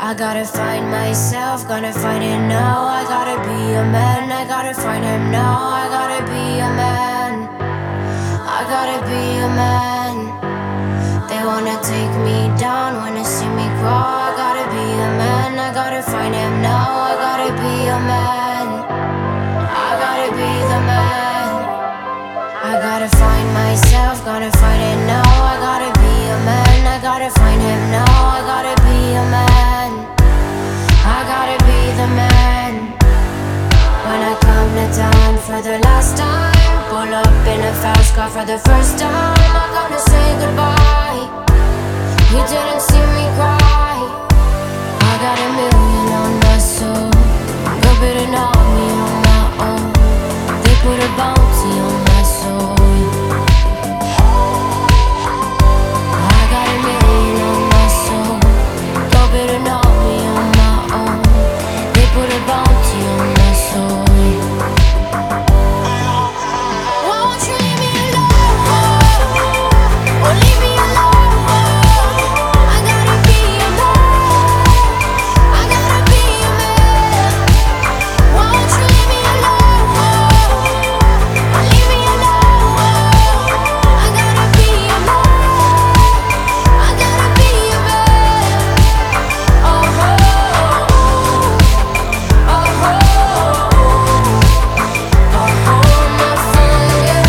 I gotta find myself, gonna find it now. I gotta be a man, I gotta find him now. I gotta be a man, I gotta be a man. They wanna take me down, wanna see me crawl. I gotta be a man, I gotta find him now. I gotta be a man, I gotta be the man. I gotta find myself, gotta find it now. I gotta be a man, I gotta find him now. I gotta be a man, I gotta be the man. When I come to town for the last time, pull up in a fast car for the first time. I'm gonna say goodbye. You didn't see me cry. I got a million on my soul, go bit an army on my own. They put a bounty on my soul. I got a million on my soul, go bit an army on my own. They put a bounty on my soul. Won't you leave me alone, or leave me alone? I gotta be a man, I gotta be a man. Won't you leave me alone, or leave me alone? I gotta be a man, I gotta be a man. Oh, oh, oh, oh, my fire.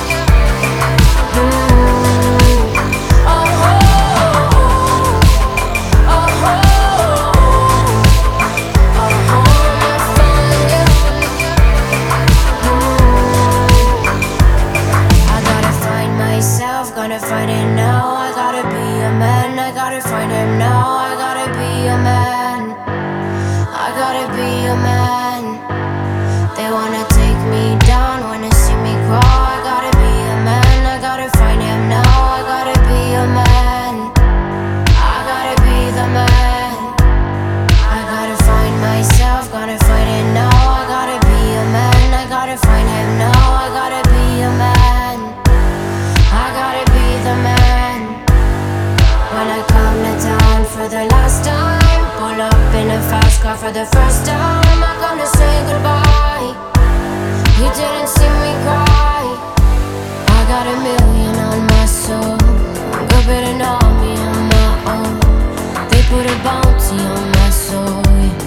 I gotta find myself, gotta find it now. I gotta be a man, I gotta find him now. I gotta be a man, I gotta be a man. They wanna take me down, wanna see me crawl. I gotta be a man, I gotta find him now. I gotta be a man, I gotta be the man. I gotta find myself, gotta find it now. I gotta be a man, I gotta find him now. I gotta be a man, I gotta be the man. When I come to town for the last time, pull up in a fast car for the first time. I'm gonna say goodbye. You didn't see me cry. I got a million on my soul, go bit an army on my own. They put a bounty on my soul.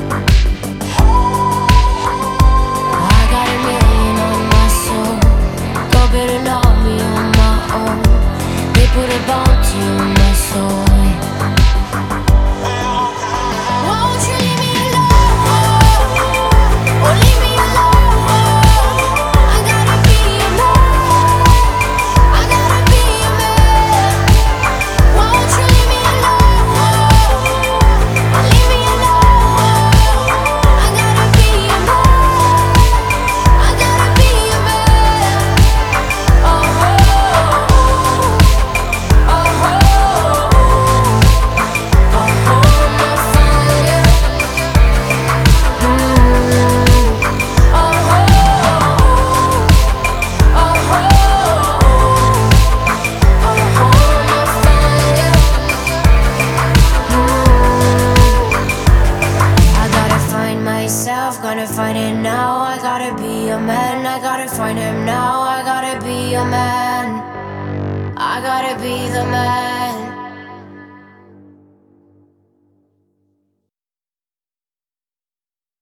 I got a million on my soul, go bit an army on my own. They put a bounty on my soul. Won't you leave me alone, or leave me alone? I gotta be a man, I gotta be a man. Won't you leave me alone, or leave me alone? I gotta be a man, I gotta be a man. Oh, oh, oh, oh, my fire. I gotta find myself, gotta find it now. I gotta be a man, I gotta find him now. I gotta be a man, I gotta be the man.